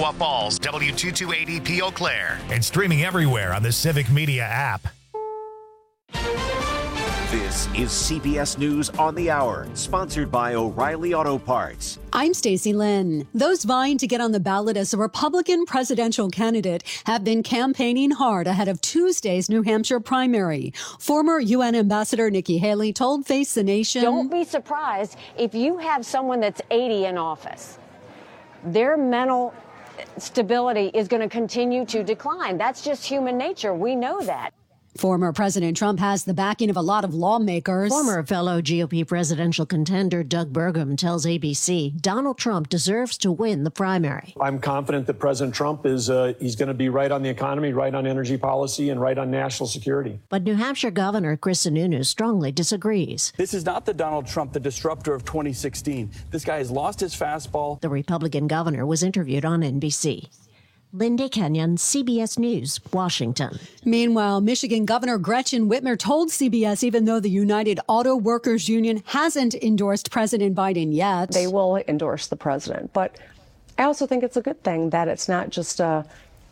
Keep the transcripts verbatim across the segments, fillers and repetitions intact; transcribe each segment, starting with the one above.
Chippewa Falls, W two two eighty P Eau Claire. And streaming everywhere on the Civic Media app. This is C B S News on the Hour, sponsored by O'Reilly Auto Parts. I'm Stacey Lynn. Those vying to get on the ballot as a Republican presidential candidate have been campaigning hard ahead of Tuesday's New Hampshire primary. Former U N Ambassador Nikki Haley told Face the Nation, "Don't be surprised if you have someone that's eighty in office. Their mental stability is going to continue to decline. That's just human nature. We know that." Former President Trump has the backing of a lot of lawmakers. Former fellow G O P presidential contender Doug Burgum tells A B C Donald Trump deserves to win the primary. I'm confident that President Trump is uh, he's going to be right on the economy, right on energy policy, and right on national security. But New Hampshire Governor Chris Sununu strongly disagrees. This is not the Donald Trump, the disruptor of twenty sixteen. This guy has lost his fastball. The Republican governor was interviewed on N B C. Linda Kenyon, C B S News, Washington. Meanwhile, Michigan Governor Gretchen Whitmer told C B S even though the United Auto Workers Union hasn't endorsed President Biden yet, they will endorse the president. But I also think it's a good thing that it's not just a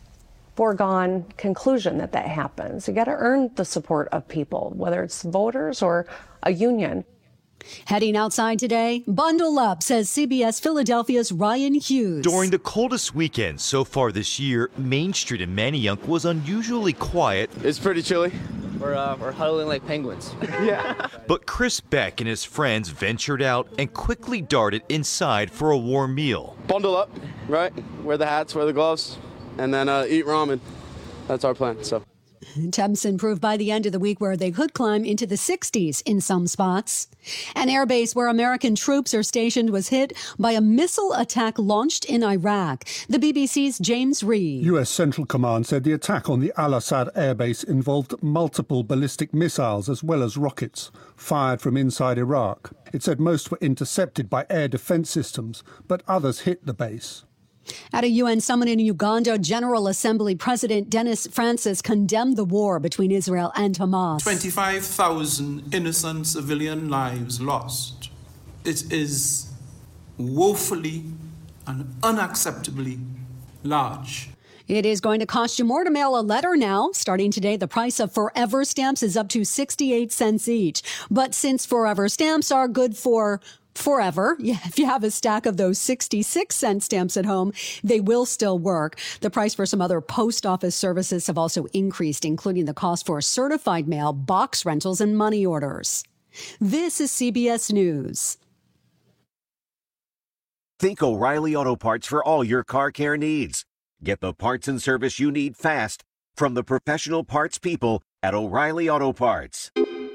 foregone conclusion that that happens. You got to earn the support of people, whether it's voters or a union. Heading outside today, bundle up, says C B S Philadelphia's Ryan Hughes. During the coldest weekend so far this year, Main Street in Manayunk was unusually quiet. It's pretty chilly. We're, uh, we're huddling like penguins. Yeah. But Chris Beck and his friends ventured out and quickly darted inside for a warm meal. Bundle up, right? Wear the hats, wear the gloves, and then uh, eat ramen. That's our plan, so. Temps improved by the end of the week where they could climb into the sixties in some spots. An airbase where American troops are stationed was hit by a missile attack launched in Iraq. The B B C's James Reed. U S Central Command said the attack on the Al-Assad airbase involved multiple ballistic missiles as well as rockets fired from inside Iraq. It said most were intercepted by air defense systems, but others hit the base. At a U N summit in Uganda, General Assembly President Dennis Francis condemned the war between Israel and Hamas. twenty-five thousand innocent civilian lives lost. It is woefully and unacceptably large. It is going to cost you more to mail a letter now. Starting today, the price of Forever stamps is up to sixty-eight cents each. But since Forever stamps are good for forever, yeah, if you have a stack of those sixty-six cent stamps at home, they will still work. The price for some other post office services have also increased, including the cost for certified mail, box rentals, and money orders. This is C B S News. Think O'Reilly Auto Parts for all your car care needs. Get the parts and service you need fast from the professional parts people at O'Reilly Auto Parts.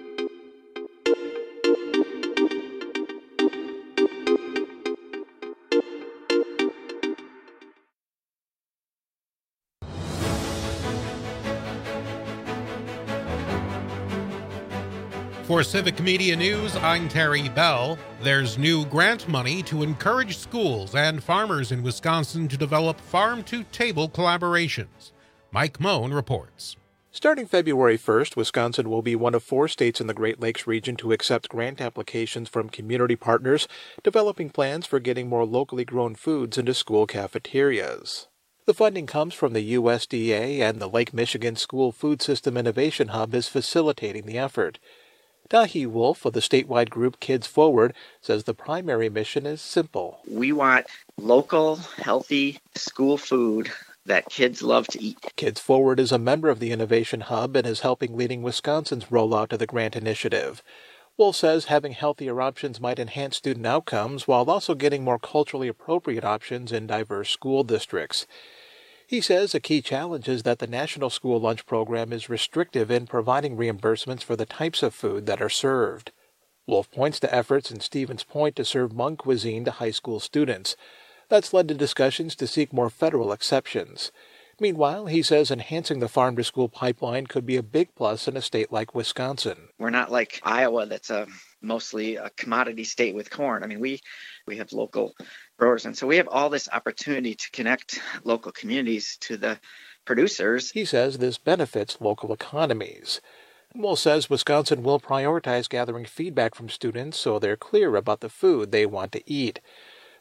For Civic Media News, I'm Terry Bell. There's new grant money to encourage schools and farmers in Wisconsin to develop farm-to-table collaborations. Mike Moan reports. Starting February first, Wisconsin will be one of four states in the Great Lakes region to accept grant applications from community partners developing plans for getting more locally grown foods into school cafeterias. The funding comes from the U S D A, and the Lake Michigan School Food System Innovation Hub is facilitating the effort. Dahi Wolf of the statewide group Kids Forward says the primary mission is simple. We want local, healthy school food that kids love to eat. Kids Forward is a member of the Innovation Hub and is helping leading Wisconsin's rollout of the grant initiative. Wolf says having healthier options might enhance student outcomes while also getting more culturally appropriate options in diverse school districts. He says a key challenge is that the National School Lunch Program is restrictive in providing reimbursements for the types of food that are served. Wolf points to efforts in Stevens Point to serve Hmong cuisine to high school students. That's led to discussions to seek more federal exceptions. Meanwhile, he says enhancing the farm-to-school pipeline could be a big plus in a state like Wisconsin. We're not like Iowa that's a mostly a commodity state with corn. I mean, we, we have local growers, and so we have all this opportunity to connect local communities to the producers. He says this benefits local economies. Wolf says Wisconsin will prioritize gathering feedback from students so they're clear about the food they want to eat.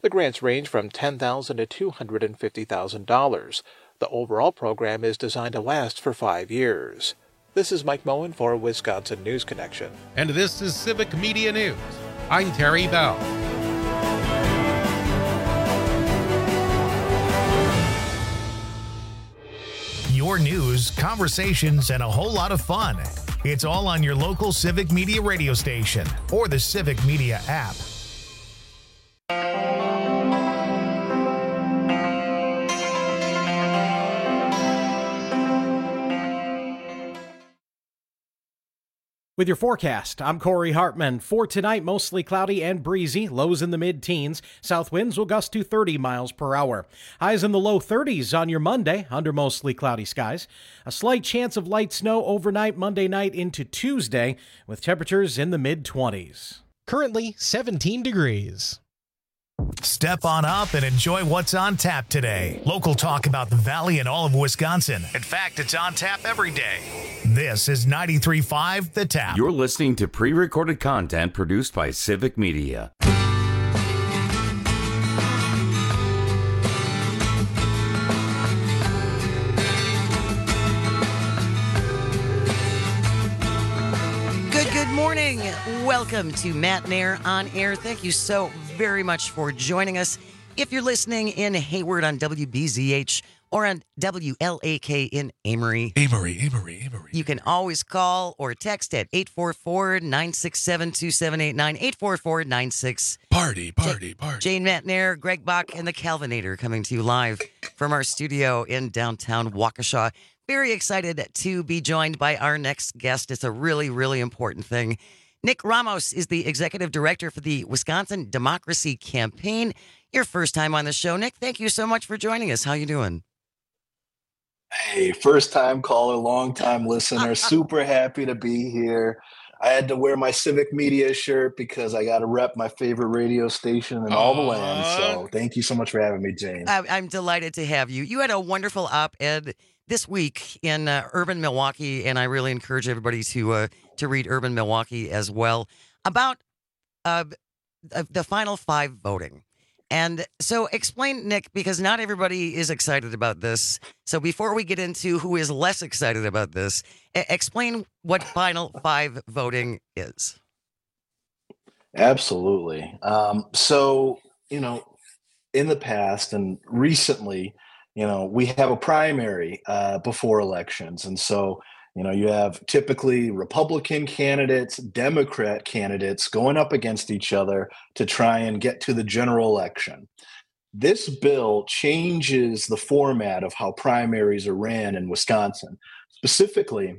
The grants range from ten thousand dollars to two hundred fifty thousand dollars. The overall program is designed to last for five years. This is Mike Moen for Wisconsin News Connection. And this is Civic Media News. I'm Terry Bell. Your news, conversations, and a whole lot of fun. It's all on your local Civic Media radio station or the Civic Media app. With your forecast, I'm Corey Hartman. For tonight, mostly cloudy and breezy, lows in the mid-teens. South winds will gust to thirty miles per hour. Highs in the low thirties on your Monday, under mostly cloudy skies. A slight chance of light snow overnight Monday night into Tuesday, with temperatures in the mid-twenties. Currently seventeen degrees. Step on up and enjoy what's on tap today. Local talk about the Valley and all of Wisconsin. In fact, it's on tap every day. This is ninety-three point five The Tap. You're listening to pre-recorded content produced by Civic Media. Good, good morning. Welcome to Matt Nair on Air. Thank you so very much for joining us. If you're listening in Hayward on W B Z H or on W L A K in Amory. Amory, Amory, Amory. You can always call or text at eight four four, nine six seven, two seven eight nine, eight four four, nine six. Party, party, party. Jane Matt Nair, Greg Bach, and the Calvinator coming to you live from our studio in downtown Waukesha. Very excited to be joined by our next guest. It's a really, really important thing. Nick Ramos is the executive director for the Wisconsin Democracy Campaign. Your first time on the show, Nick. Thank you so much for joining us. How you doing? Hey, first time caller, long time listener. Super happy to be here. I had to wear my Civic Media shirt because I got to rep my favorite radio station in all the land. So thank you so much for having me, Jane. I'm delighted to have you. You had a wonderful op-ed this week in uh, Urban Milwaukee, and I really encourage everybody to uh, to read Urban Milwaukee as well, about uh, the Final Five voting. And so explain, Nick, because not everybody is excited about this. So before we get into who is less excited about this, explain what Final Five voting is. Absolutely. Um, so, you know, in the past and recently, you know, we have a primary uh, before elections. And so, you know, you have typically Republican candidates, Democrat candidates going up against each other to try and get to the general election. This bill changes the format of how primaries are ran in Wisconsin. Specifically,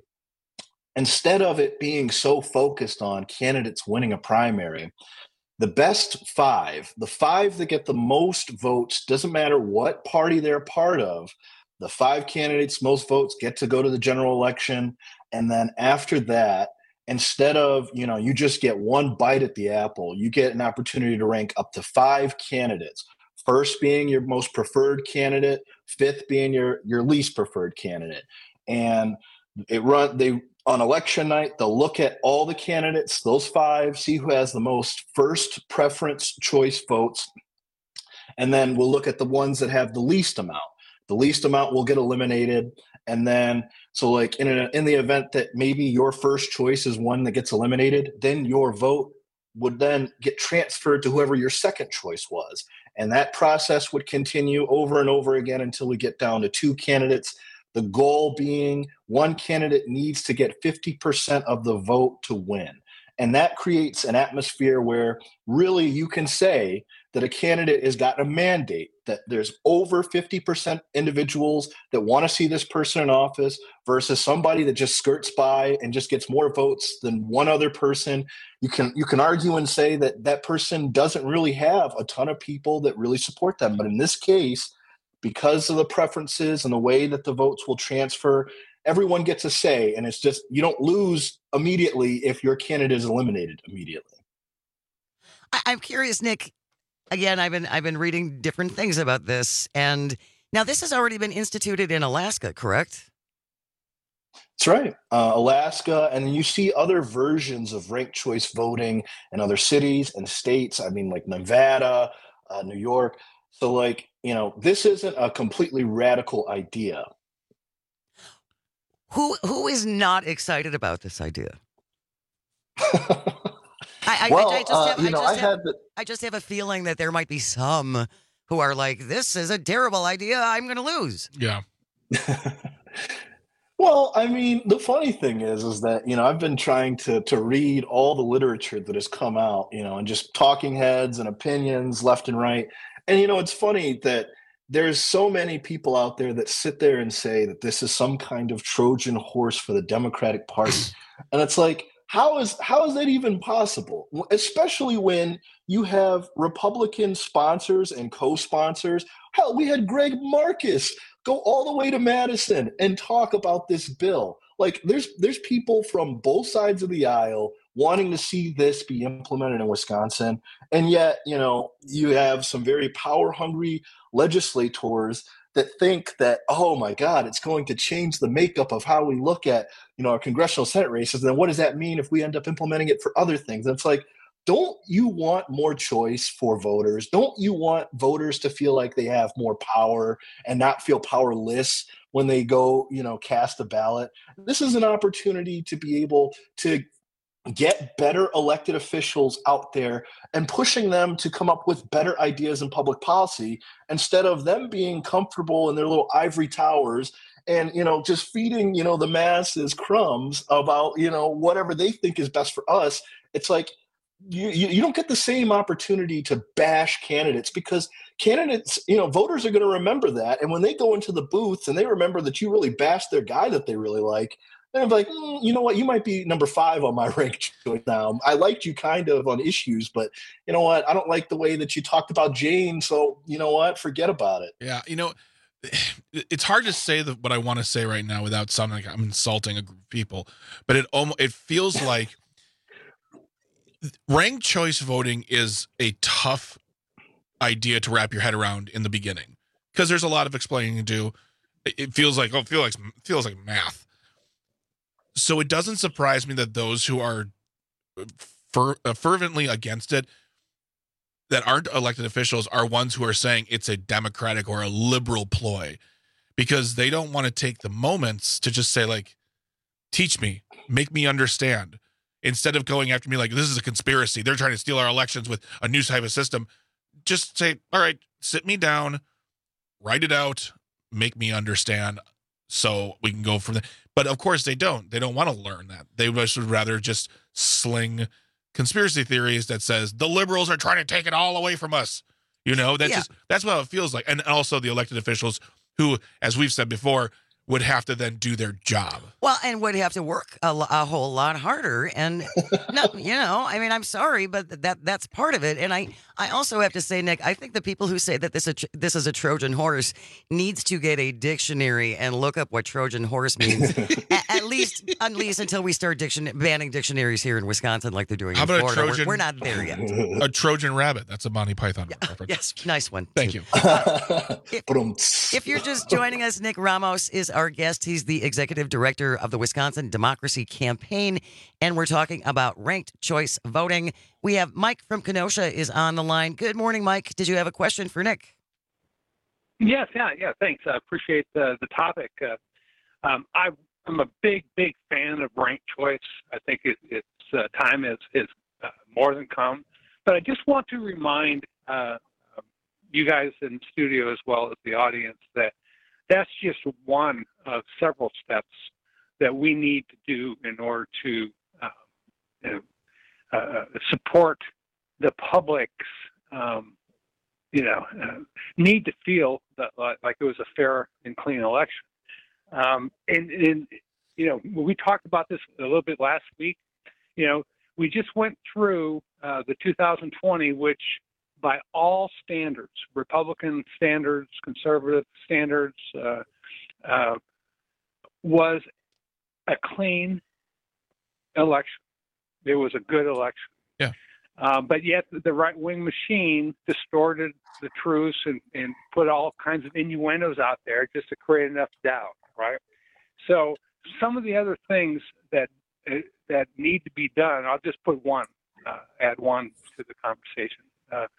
instead of it being so focused on candidates winning a primary, the best five, the five that get the most votes, doesn't matter what party they're part of, the five candidates, most votes, get to go to the general election. And then after that, instead of, you know, you just get one bite at the apple, you get an opportunity to rank up to five candidates. First being your most preferred candidate, fifth being your, your least preferred candidate. And it run they on election night, they'll look at all the candidates, those five, see who has the most first preference choice votes. And then we'll look at the ones that have the least amount. The least amount will get eliminated. And then, so like in, a, in the event that maybe your first choice is one that gets eliminated, then your vote would then get transferred to whoever your second choice was. And that process would continue over and over again until we get down to two candidates. The goal being one candidate needs to get fifty percent of the vote to win. And that creates an atmosphere where really you can say that a candidate has got a mandate, that there's over fifty percent individuals that want to see this person in office versus somebody that just skirts by and just gets more votes than one other person. You can you can argue and say that that person doesn't really have a ton of people that really support them. But in this case, because of the preferences and the way that the votes will transfer, everyone gets a say. And it's just, you don't lose immediately if your candidate is eliminated immediately. I'm curious, Nick. Again, I've been I've been reading different things about this, and now this has already been instituted in Alaska, correct? That's right. Uh, Alaska, and you see other versions of ranked choice voting in other cities and states. I mean, like Nevada, uh, New York. So, like, you know, this isn't a completely radical idea. Who who is not excited about this idea? I, I, well, I, I just uh, have, you I know, just I have, had the, I just have a feeling that there might be some who are like, "This is a terrible idea. I'm going to lose." Yeah. Well, I mean, the funny thing is, is that, you know, I've been trying to to read all the literature that has come out, you know, and just talking heads and opinions left and right. And, you know, it's funny that there's so many people out there that sit there and say that this is some kind of Trojan horse for the Democratic Party. And it's like, how is how is that even possible? Especially when you have Republican sponsors and co-sponsors. Hell, we had Greg Marcus go all the way to Madison and talk about this bill. Like, there's there's people from both sides of the aisle wanting to see this be implemented in Wisconsin. And yet, you know, you have some very power-hungry legislators that think that, oh my God, it's going to change the makeup of how we look at, you know, our congressional Senate races. And then what does that mean if we end up implementing it for other things? And it's like, don't you want more choice for voters? Don't you want voters to feel like they have more power and not feel powerless when they go, you know, cast a ballot? This is an opportunity to be able to get better elected officials out there and pushing them to come up with better ideas in public policy instead of them being comfortable in their little ivory towers and, you know, just feeding, you know, the masses crumbs about, you know, whatever they think is best for us. It's like, you, you, you don't get the same opportunity to bash candidates because candidates, you know, voters are going to remember that. And when they go into the booths and they remember that you really bashed their guy that they really like, then I'm like, mm, you know what, you might be number five on my ranked choice now. I liked you kind of on issues, but you know what, I don't like the way that you talked about Jane. So you know what, forget about it. Yeah, you know, it's hard to say the, what I want to say right now without sounding like I'm insulting a group of people, but it almost it feels like ranked choice voting is a tough idea to wrap your head around in the beginning because there's a lot of explaining to do. It feels like oh, it feels like feels like math. So it doesn't surprise me that those who are fer- uh, fervently against it, that aren't elected officials, are ones who are saying it's a Democratic or a liberal ploy, because they don't want to take the moments to just say, like, teach me, make me understand, instead of going after me like this is a conspiracy. They're trying to steal our elections with a new type of system. Just say, all right, sit me down, write it out, make me understand, so we can go from there. But of course they don't. They don't want to learn that. They would rather just sling conspiracy theories that says the liberals are trying to take it all away from us. You know, that's Yeah. just that's what it feels like. And also the elected officials who, as we've said before, would have to then do their job. Well, and would have to work a, lo- a whole lot harder. And no, you know, I mean, I'm sorry, but that that's part of it. And I, I also have to say, Nick, I think the people who say that this a, this is a Trojan horse needs to get a dictionary and look up what Trojan horse means. at, at least, at least until we start diction banning dictionaries here in Wisconsin, like they're doing How in about Florida. a Trojan? We're, we're not there yet. A Trojan rabbit. That's a Monty Python reference. Yes, nice one. Thank too. you. If, if you're just joining us, Nick Ramos is our guest. He's the executive director of the Wisconsin Democracy Campaign, and we're talking about ranked choice voting. We have Mike from Kenosha is on the line. Good morning, Mike. Did you have a question for Nick? Yes, yeah, yeah. Thanks. I appreciate the the topic. Uh, um, I, I'm a big, big fan of ranked choice. I think it, it's uh, time is is uh, more than come. But I just want to remind uh, you guys in the studio as well as the audience that that's just one of several steps that we need to do in order to uh, you know, uh, support the public's, um, you know, uh, need to feel that like, like it was a fair and clean election. Um, and, and, you know, we talked about this a little bit last week. You know, we just went through uh, the two thousand twenty, which by all standards, Republican standards, conservative standards, uh, uh, was a clean election. It was a good election. Yeah. Uh, but yet the right-wing machine distorted the truths and, and put all kinds of innuendos out there just to create enough doubt, right? So some of the other things that uh, that need to be done, I'll just put one, uh, add one to the conversation. Uh,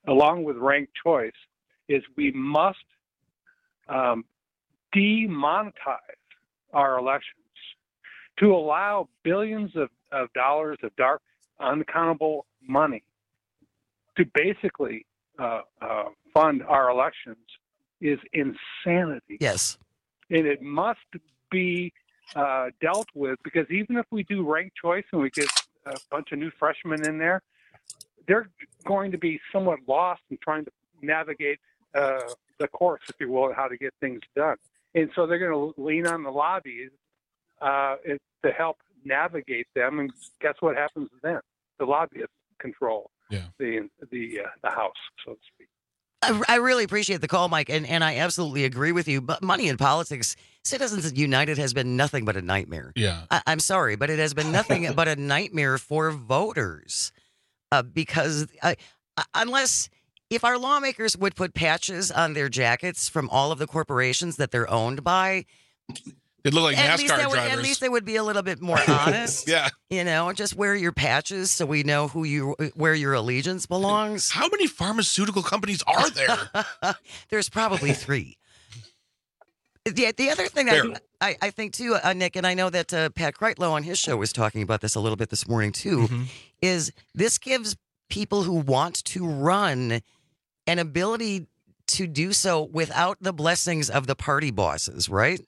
along with ranked choice, is we must um, demonetize our elections to allow billions of, of dollars of dark, unaccountable money to basically uh, uh, fund our elections is insanity. Yes. And it must be uh, dealt with, because even if we do ranked choice and we get a bunch of new freshmen in there, they're going to be somewhat lost in trying to navigate uh, the course, if you will, how to get things done. And so they're going to lean on the lobbies uh, to help navigate them. And guess what happens then? The lobbyists control yeah. the the uh, the House, so to speak. I, I really appreciate the call, Mike, and, and I absolutely agree with you. But money in politics, Citizens United has been nothing but a nightmare. Yeah, I, I'm sorry, but it has been nothing but a nightmare for voters. Uh, because uh, unless if our lawmakers would put patches on their jackets from all of the corporations that they're owned by, they look like at NASCAR least they would, drivers. At least they would be a little bit more honest. Yeah, you know, just wear your patches so we know who you where your allegiance belongs. How many pharmaceutical companies are there? There's probably three. The, the other thing I, I, I think, too, uh, Nick, and I know that uh, Pat Kreitlow on his show was talking about this a little bit this morning, too, mm-hmm. is this gives people who want to run an ability to do so without the blessings of the party bosses, right?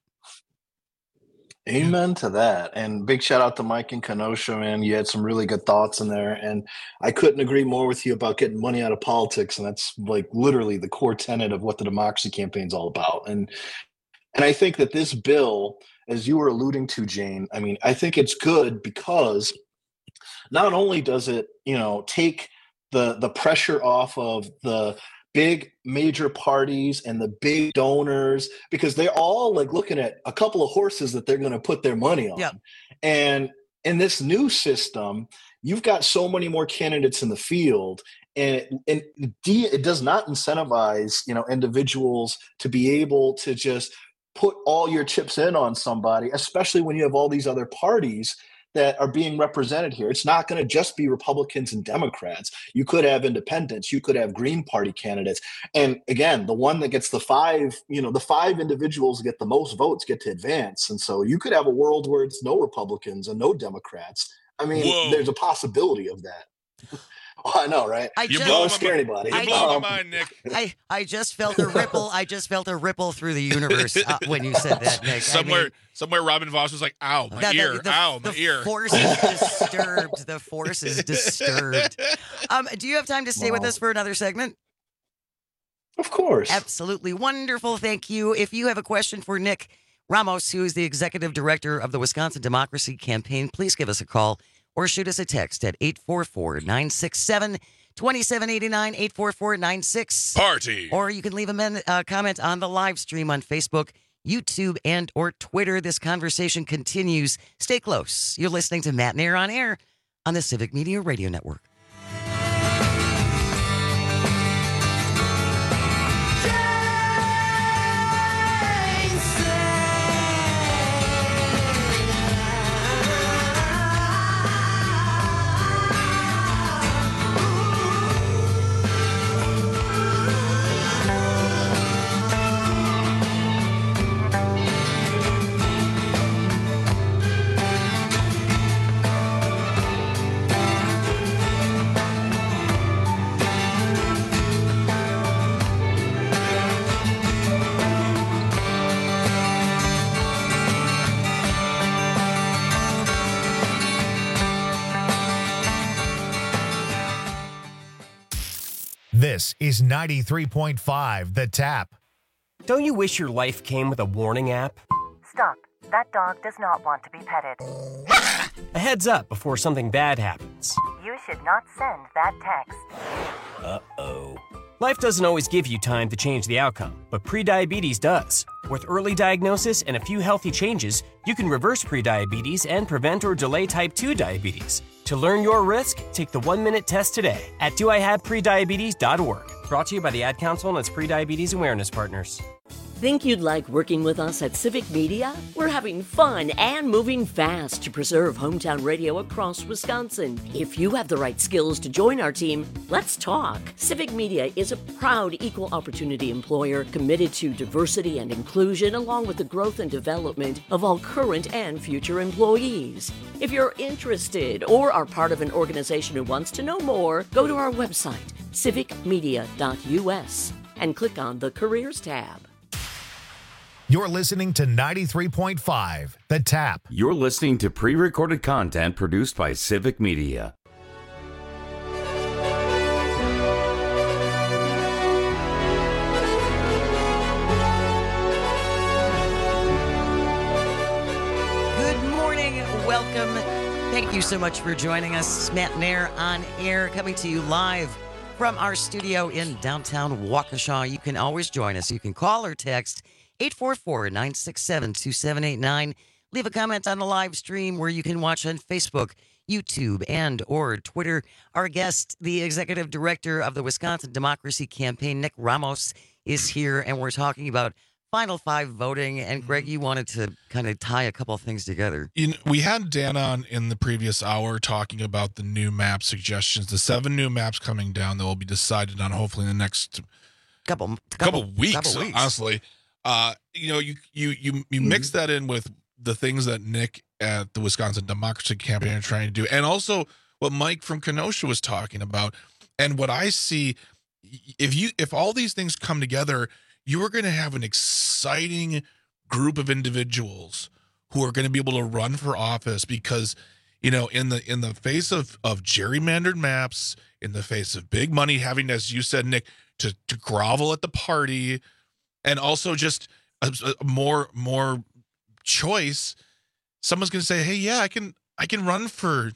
Amen to that. And big shout out to Mike in Kenosha, man. You had some really good thoughts in there. And I couldn't agree more with you about getting money out of politics. And that's like literally the core tenet of what the democracy campaign is all about. And And I think that this bill, as you were alluding to, Jane, I mean, I think it's good because not only does it, you know, take the the pressure off of the big major parties and the big donors, because they're all like looking at a couple of horses that they're going to put their money on. Yeah. And in this new system, you've got so many more candidates in the field. And it, and D, it does not incentivize, you know, individuals to be able to just put all your chips in on somebody, especially when you have all these other parties that are being represented here. It's not going to just be Republicans and Democrats. You could have independents. You could have Green Party candidates. And again, the one that gets the five, you know, the five individuals that get the most votes get to advance. And so you could have a world where it's no Republicans and no Democrats. I mean, Whoa. There's a possibility of that. Oh, I know, right? I you just, don't scare anybody. You blow my mind, Nick. I, I just felt a ripple. I just felt a ripple through the universe uh, when you said that, Nick. Somewhere, I mean, somewhere, Robin Voss was like, "Ow, my the, ear! the, the, Ow, my the ear!" Force is disturbed. The force is disturbed. Um, do you have time to stay wow. with us for another segment? Of course. Absolutely wonderful. Thank you. If you have a question for Nick Ramos, who is the executive director of the Wisconsin Democracy Campaign, please give us a call or shoot us a text at eight four four, nine six seven, two seven eight nine, eight four four nine six. Party. Or you can leave a men, uh, comment on the live stream on Facebook, YouTube, and or Twitter. This conversation continues. Stay close. You're listening to Matt and Air on Air on the Civic Media Radio Network. This is ninety-three point five The Tap. Don't you wish your life came with a warning app? Stop. That dog does not want to be petted. A heads up before something bad happens. You should not send that text. Uh-oh. Life doesn't always give you time to change the outcome, but prediabetes does. With early diagnosis and a few healthy changes, you can reverse prediabetes and prevent or delay type two diabetes. To learn your risk, take the one-minute test today at do I have prediabetes dot org. Brought to you by the Ad Council and its prediabetes awareness partners. Think you'd like working with us at Civic Media? We're having fun and moving fast to preserve hometown radio across Wisconsin. If you have the right skills to join our team, let's talk. Civic Media is a proud equal opportunity employer committed to diversity and inclusion, along with the growth and development of all current and future employees. If you're interested or are part of an organization who wants to know more, go to our website, civic media dot u s, and click on the Careers tab. You're listening to ninety-three point five, The Tap. You're listening to pre-recorded content produced by Civic Media. Good morning. Welcome. Thank you so much for joining us. Matt Nair on air, coming to you live from our studio in downtown Waukesha. You can always join us. You can call or text eight four four, nine six seven, two seven eight nine. Leave a comment on the live stream where you can watch on Facebook, YouTube, and or Twitter. Our guest, the executive director of the Wisconsin Democracy Campaign, Nick Ramos, is here, and we're talking about Final Five voting. And Greg, you wanted to kind of tie a couple of things together. You know, we had Dan on in the previous hour talking about the new map suggestions, the seven new maps coming down that will be decided on hopefully in the next couple couple, couple weeks, couple weeks. honestly. Uh, you know, you you you you mix that in with the things that Nick at the Wisconsin Democracy Campaign are trying to do, and also what Mike from Kenosha was talking about, and what I see. If you if all these things come together, you are going to have an exciting group of individuals who are going to be able to run for office because, you know, in the in the face of of gerrymandered maps, in the face of big money having, as you said, Nick, to to grovel at the party. And also just a, a more more choice. Someone's going to say, "Hey, yeah, I can I can run for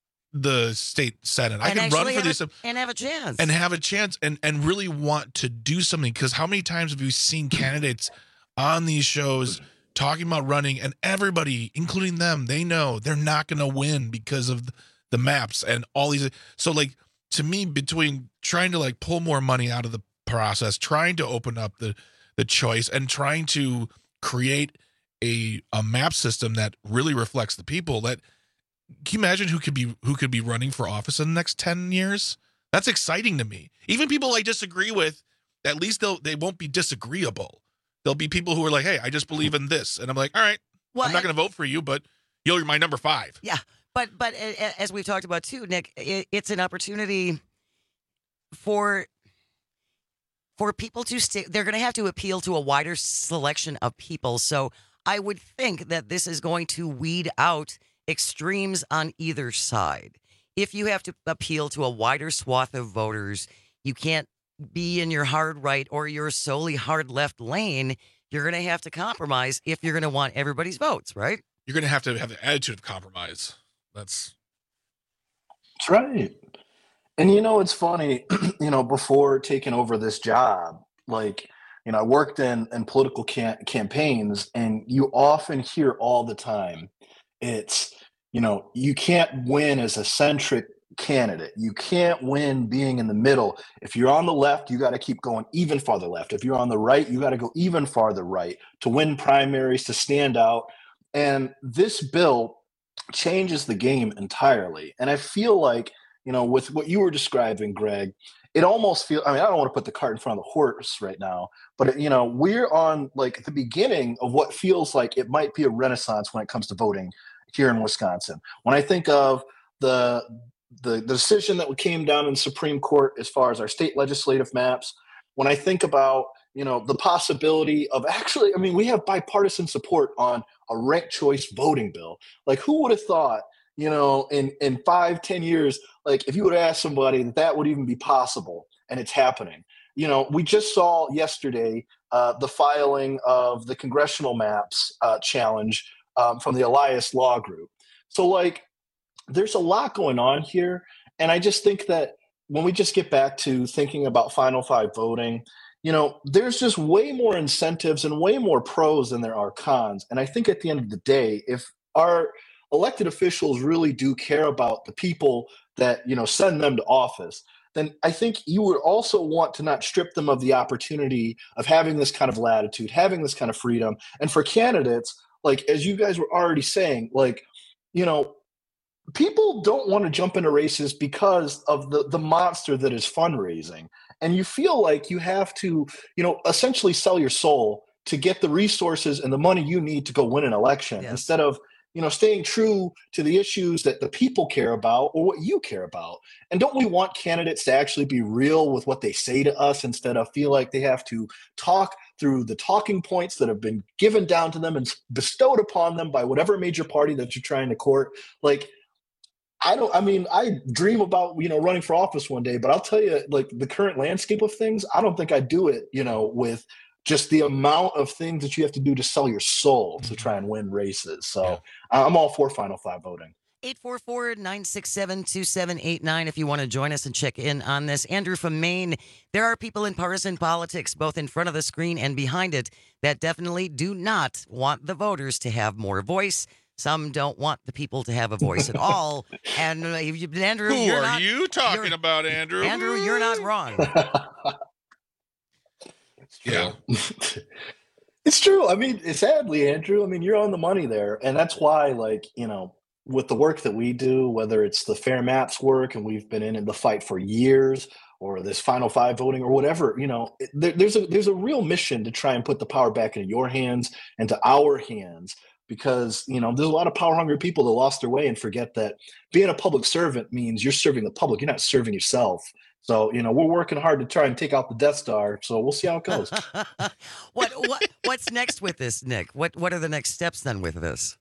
the state senate. I and can run for have this a, and have a chance and have a chance and and really want to do something." Because how many times have you seen candidates on these shows talking about running, and everybody, including them, they know they're not going to win because of the maps and all these. So, like, to me, between trying to like pull more money out of the process, trying to open up the the choice, and trying to create a a map system that really reflects the people, that can you imagine who could be who could be running for office in the next ten years? That's exciting to me. Even people I disagree with, at least they'll they won't be disagreeable. There'll be people who are like, "Hey, I just believe in this," and I'm like, "All right, well, I'm not going to vote for you, but you're my number five." Yeah, but but as we've talked about too, Nick, it's an opportunity for. For people to stay, they're going to have to appeal to a wider selection of people. So I would think that this is going to weed out extremes on either side. If you have to appeal to a wider swath of voters, you can't be in your hard right or your solely hard left lane. You're going to have to compromise if you're going to want everybody's votes, right? You're going to have to have the attitude of compromise. That's That's right. And, you know, it's funny, you know, before taking over this job, like, you know, I worked in, in political cam- campaigns, and you often hear all the time, it's, you know, you can't win as a centric candidate. You can't win being in the middle. If you're on the left, you got to keep going even farther left. If you're on the right, you got to go even farther right to win primaries, to stand out. And this bill changes the game entirely. And I feel like, you know, with what you were describing, Greg, it almost feels, I mean, I don't want to put the cart in front of the horse right now, but, it, you know, we're on like the beginning of what feels like it might be a renaissance when it comes to voting here in Wisconsin. When I think of the, the, the decision that came down in the Supreme Court as far as our state legislative maps, when I think about, you know, the possibility of actually, I mean, we have bipartisan support on a ranked choice voting bill. Like, who would have thought, you know, in, in five, ten years, like if you would ask somebody that that would even be possible, and it's happening. You know, we just saw yesterday uh, the filing of the congressional maps uh, challenge um, from the Elias Law Group. So, like, there's a lot going on here. And I just think that when we just get back to thinking about Final Five voting, you know, there's just way more incentives and way more pros than there are cons. And I think at the end of the day, if our elected officials really do care about the people that, you know, send them to office, then I think you would also want to not strip them of the opportunity of having this kind of latitude, having this kind of freedom. And for candidates, like, as you guys were already saying, like, you know, people don't want to jump into races because of the, the monster that is fundraising. And you feel like you have to, you know, essentially sell your soul to get the resources and the money you need to go win an election, yes. instead of, you know, staying true to the issues that the people care about or what you care about. And don't we want candidates to actually be real with what they say to us instead of feel like they have to talk through the talking points that have been given down to them and bestowed upon them by whatever major party that you're trying to court? Like, I don't, I mean, I dream about, you know, running for office one day, but I'll tell you, like, the current landscape of things, I don't think I do it, you know, with just the amount of things that you have to do to sell your soul to try and win races. So yeah. I'm all for Final Five voting. eight four four, nine six seven, two seven eight nine if you want to join us and check in on this. Andrew from Maine, there are people in partisan politics, both in front of the screen and behind it, that definitely do not want the voters to have more voice. Some don't want the people to have a voice at all. And uh, Andrew, Who you're are not, you talking about, Andrew? Andrew, you're not wrong. Yeah. It's true. I mean, sadly, Andrew, I mean, you're on the money there. And that's why, like, you know, with the work that we do, whether it's the Fair Maps work, and we've been in the fight for years, or this Final Five voting or whatever, you know, there, there's a there's a real mission to try and put the power back into your hands and to our hands. Because, you know, there's a lot of power-hungry people that lost their way and forget that being a public servant means you're serving the public. You're not serving yourself. So, you know, we're working hard to try and take out the Death Star. So we'll see how it goes. what what what's next with this, Nick? What what are the next steps then with this?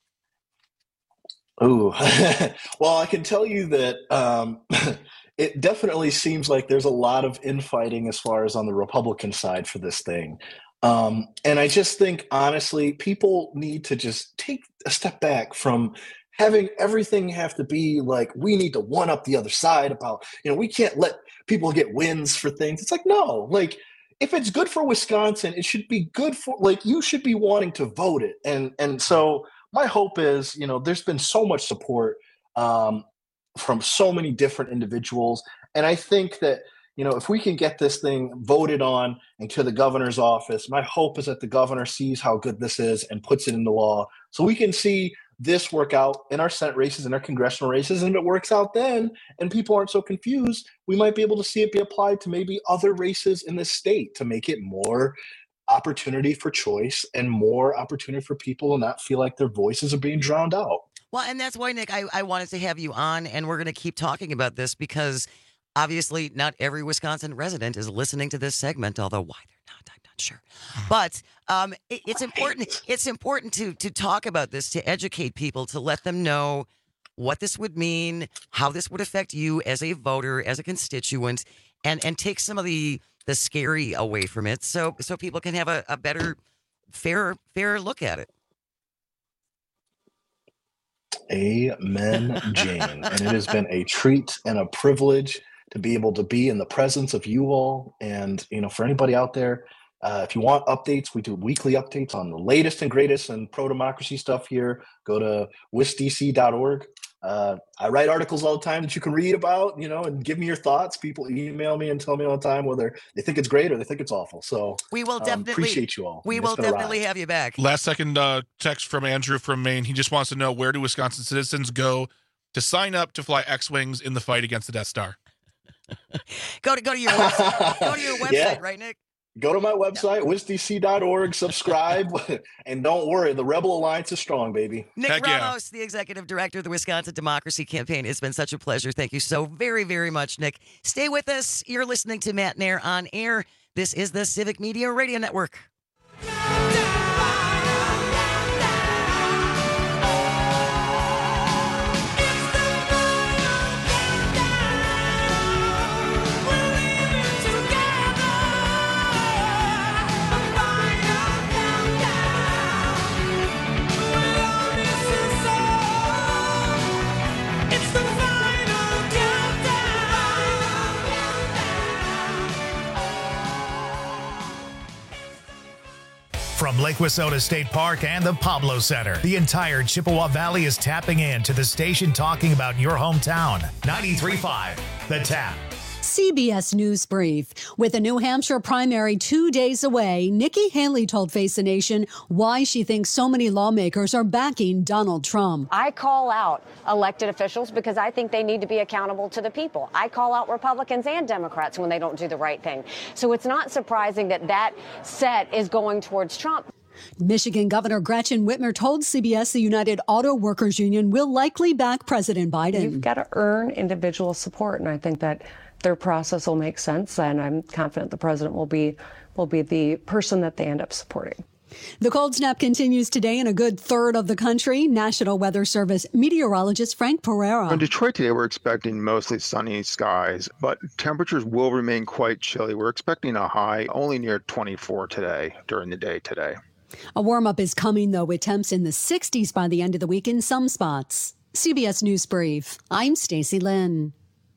Ooh, well, I can tell you that um, it definitely seems like there's a lot of infighting as far as on the Republican side for this thing. Um, and I just think, honestly, people need to just take a step back from having everything have to be like, we need to one up the other side about, you know, we can't let people get wins for things. It's like, no, like, if it's good for Wisconsin, it should be good for, like, you should be wanting to vote it. And, and so my hope is, you know, there's been so much support um, from so many different individuals. And I think that, you know, if we can get this thing voted on and to the governor's office, my hope is that the governor sees how good this is and puts it into law so we can see this work out in our Senate races and our congressional races. And if it works out then and people aren't so confused, we might be able to see it be applied to maybe other races in this state to make it more opportunity for choice and more opportunity for people to not feel like their voices are being drowned out. Well, and that's why, Nick, I, I wanted to have you on, and we're going to keep talking about this because obviously, not every Wisconsin resident is listening to this segment, although why they're not, I'm not sure. But um, it, it's important. It's important to to talk about this, to educate people, to let them know what this would mean, how this would affect you as a voter, as a constituent, and and take some of the the scary away from it, so so people can have a, a better, fair fair look at it. Amen, Jane. And it has been a treat and a privilege to be able to be in the presence of you all. And, you know, for anybody out there, uh, if you want updates, we do weekly updates on the latest and greatest and pro-democracy stuff here. Go to wis d c dot org. Uh, I write articles all the time that you can read about, you know, and give me your thoughts. People email me and tell me all the time whether they think it's great or they think it's awful. So we will definitely um, appreciate you all. We It's will been a definitely ride. have you back. Last second uh, text from Andrew from Maine. He just wants to know, where do Wisconsin citizens go to sign up to fly X-Wings in the fight against the Death Star? go to go to your website. Go to your website, Yeah. right, Nick? Go to my website, wis d c dot org, subscribe, and don't worry, the Rebel Alliance is strong, baby. Nick Heck yeah. Ramos, the executive director of the Wisconsin Democracy Campaign. It's been such a pleasure. Thank you so very, very much, Nick. Stay with us. You're listening to Matt Nair on Air. This is the Civic Media Radio Network. From Lake Wissota State Park and the Pablo Center, the entire Chippewa Valley is tapping in to the station talking about your hometown. ninety-three point five, The Tap. C B S News Brief. With the New Hampshire primary two days away, Nikki Haley told Face the Nation why she thinks so many lawmakers are backing Donald Trump. I call out elected officials because I think they need to be accountable to the people. I call out Republicans and Democrats when they don't do the right thing. So it's not surprising that that set is going towards Trump. Michigan Governor Gretchen Whitmer told C B S the United Auto Workers Union will likely back President Biden. You've got to earn individual support, and I think that their process will make sense, and I'm confident the president will be will be the person that they end up supporting. The cold snap continues today in a good third of the country. National Weather Service meteorologist Frank Pereira. In Detroit today, we're expecting mostly sunny skies, but temperatures will remain quite chilly. We're expecting a high only near twenty-four today during the day today. A warm-up is coming, though, with temps in the sixties by the end of the week in some spots. C B S News Brief. I'm Stacey Lynn.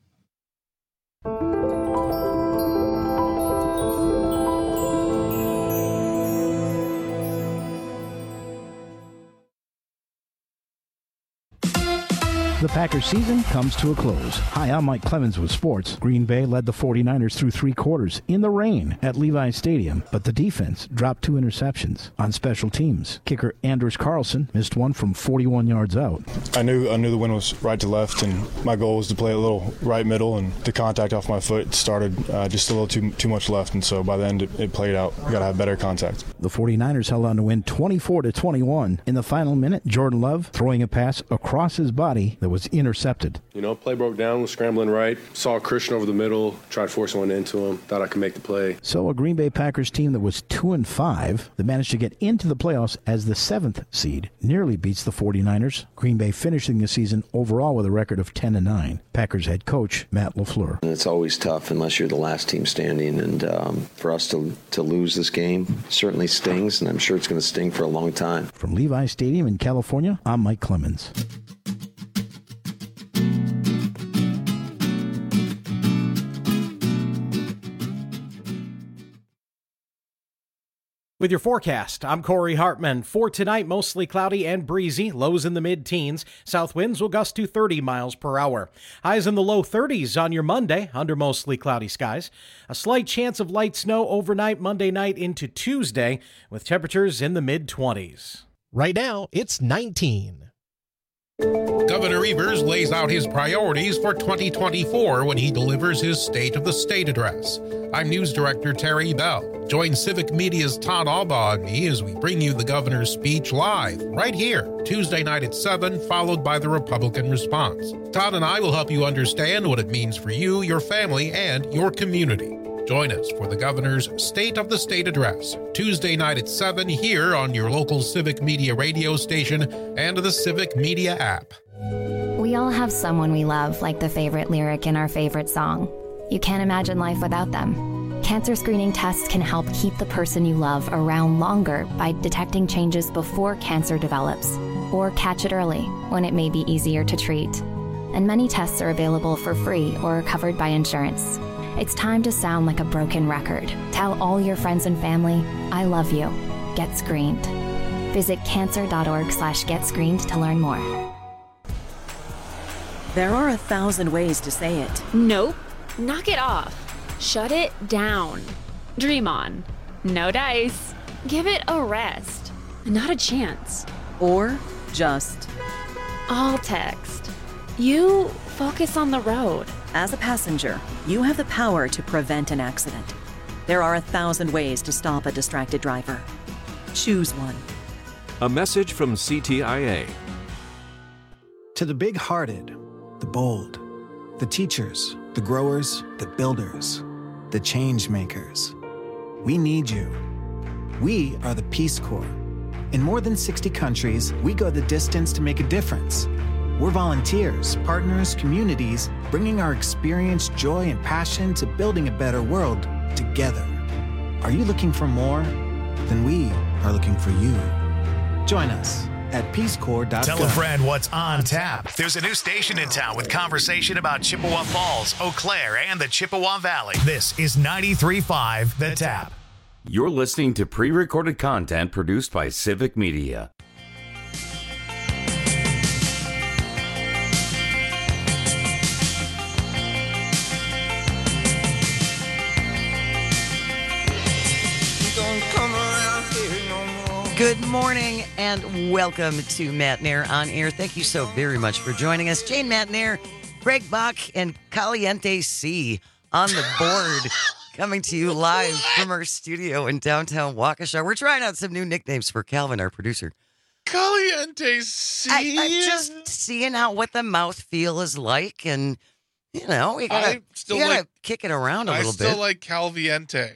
The Packers season comes to a close. Hi, I'm Mike Clemens with sports. Green Bay led the forty-niners through three quarters in the rain at Levi's Stadium, but the defense dropped two interceptions. On special teams, kicker Anders Carlson missed one from forty-one yards out. I knew I knew the wind was right to left, and my goal was to play a little right middle, and the contact off my foot started uh, just a little too too much left, and so by the end it, it played out. We got to have better contact. The forty-niners held on to win twenty-four to twenty-one. In the final minute, Jordan Love throwing a pass across his body that was intercepted. You know, play broke down, was scrambling right, saw Christian over the middle, tried forcing one into him, thought I could make the play. So a Green Bay Packers team that was two and five that managed to get into the playoffs as the seventh seed nearly beats the forty-niners. Green Bay finishing the season overall with a record of ten and nine. Packers head coach Matt LaFleur. It's always tough unless you're the last team standing, and um, for us to to lose this game certainly stings, and I'm sure it's going to sting for a long time. From Levi's Stadium in California, I'm Mike Clemens. With your forecast, I'm Corey Hartman. For tonight, mostly cloudy and breezy, lows in the mid-teens. South winds will gust to thirty miles per hour. Highs in the low thirties on your Monday, under mostly cloudy skies. A slight chance of light snow overnight Monday night into Tuesday, with temperatures in the mid-twenties. Right now, it's nineteen. Governor Evers lays out his priorities for twenty twenty-four when he delivers his State of the State address. I'm News Director Terry Bell. Join Civic Media's Todd Albaugh and me as we bring you the governor's speech live, right here, Tuesday night at seven, followed by the Republican response. Todd and I will help you understand what it means for you, your family, and your community. Join us for the governor's State of the State address, Tuesday night at seven, here on your local Civic Media radio station and the Civic Media app. We all have someone we love, like the favorite lyric in our favorite song. You can't imagine life without them. Cancer screening tests can help keep the person you love around longer by detecting changes before cancer develops, or catch it early when it may be easier to treat. And many tests are available for free or are covered by insurance. It's time to sound like a broken record. Tell all your friends and family, I love you. Get screened. Visit cancer.org slash get screened to learn more. There are a thousand ways to say it. Nope. Knock it off. Shut it down. Dream on. No dice. Give it a rest. Not a chance. Or just. All text. You focus on the road. As a passenger, you have the power to prevent an accident. There are a thousand ways to stop a distracted driver. Choose one. A message from C T I A. To the big-hearted, the bold, the teachers, the growers, the builders, the change makers. We need you. We are the Peace Corps. In more than sixty countries, we go the distance to make a difference. We're volunteers, partners, communities, bringing our experience, joy, and passion to building a better world together. Are you looking for more? Then we are looking for you. Join us at peace corps dot gov. Tell a friend what's on tap. There's a new station in town with conversation about Chippewa Falls, Eau Claire, and the Chippewa Valley. This is ninety-three point five The Tap. You're listening to pre-recorded content produced by Civic Media. Good morning and welcome to Matt Nair on Air. Thank you so very much for joining us. Jane Matt Nair, Greg Bach, and Caliente C on the board, coming to you live from our studio in downtown Waukesha. We're trying out some new nicknames for Calvin, our producer. Caliente C. I, I'm just seeing out what the mouthfeel is like, and you know, we gotta, I still you gotta like, kick it around a I little still bit. like Calviente.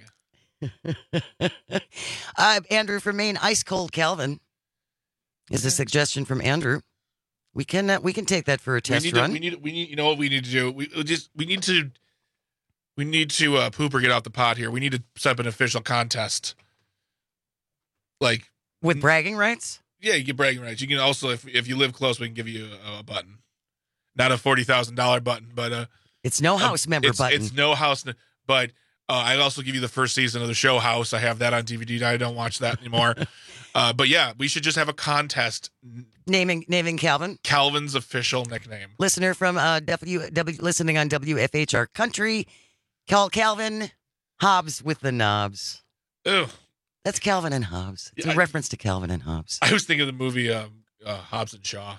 uh, Andrew from Maine, Ice Cold Calvin is a suggestion from Andrew. We can uh, we can take that for a test we need run. To, we need we need you know what we need to do. We we just we need to we need to uh, poop or get out the pot here. We need to set up an official contest, like with bragging rights. Yeah, you get bragging rights. You can also, if if you live close, we can give you a, a button, not a forty thousand dollar button, but uh, it's no house uh, member it's, button. It's no house, but. Uh, I also give you the first season of the show House. I have that on D V D. I don't watch that anymore. uh, but yeah, we should just have a contest. Naming naming Calvin. Calvin's official nickname. Listener from uh, W, W listening on W F H R Country. Call Calvin Hobbs with the knobs. Ew. That's Calvin and Hobbs. It's Yeah, a I, reference to Calvin and Hobbs. I was thinking of the movie um, uh, Hobbs and Shaw.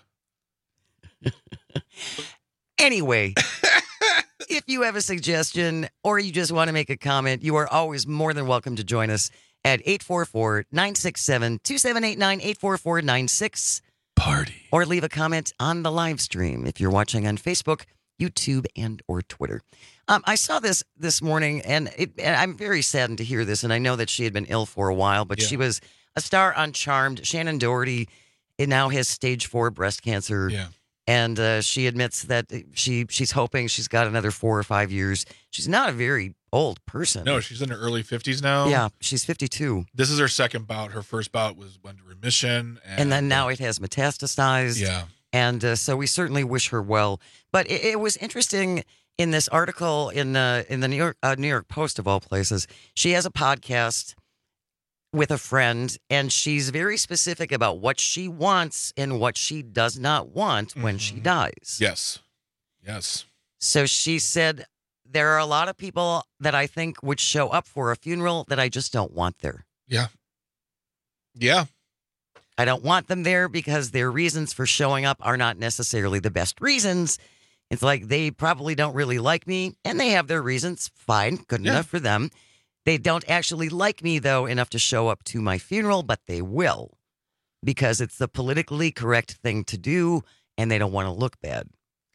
Anyway. If you have a suggestion or you just want to make a comment, you are always more than welcome to join us at eight four four, nine six seven, two seven eight nine, eight four four nine six. Party. Or leave a comment on the live stream if you're watching on Facebook, YouTube, and or Twitter. Um, I saw this this morning, and, it, and I'm very saddened to hear this, and I know that she had been ill for a while, but Yeah. she was a star on Charmed. Shannon Doherty it now has stage four breast cancer. Yeah. And uh, she admits that she she's hoping she's got another four or five years. She's not a very old person. No, she's in her early fifties now. Yeah, she's fifty-two. This is her second bout. Her first bout was went to remission. And, And then now it has metastasized. Yeah. And uh, so we certainly wish her well. But it, it was interesting in this article in, uh, in the New York, uh, New York Post, of all places. She has a podcast with a friend, and she's very specific about what she wants and what she does not want when she dies. Yes. Yes. So she said, there are a lot of people that I think would show up for a funeral that I just don't want there. Yeah. Yeah. I don't want them there because their reasons for showing up are not necessarily the best reasons. It's like they probably don't really like me, and they have their reasons. Fine, good Yeah. enough for them. They don't actually like me, though, enough to show up to my funeral, but they will because it's the politically correct thing to do, and they don't want to look bad.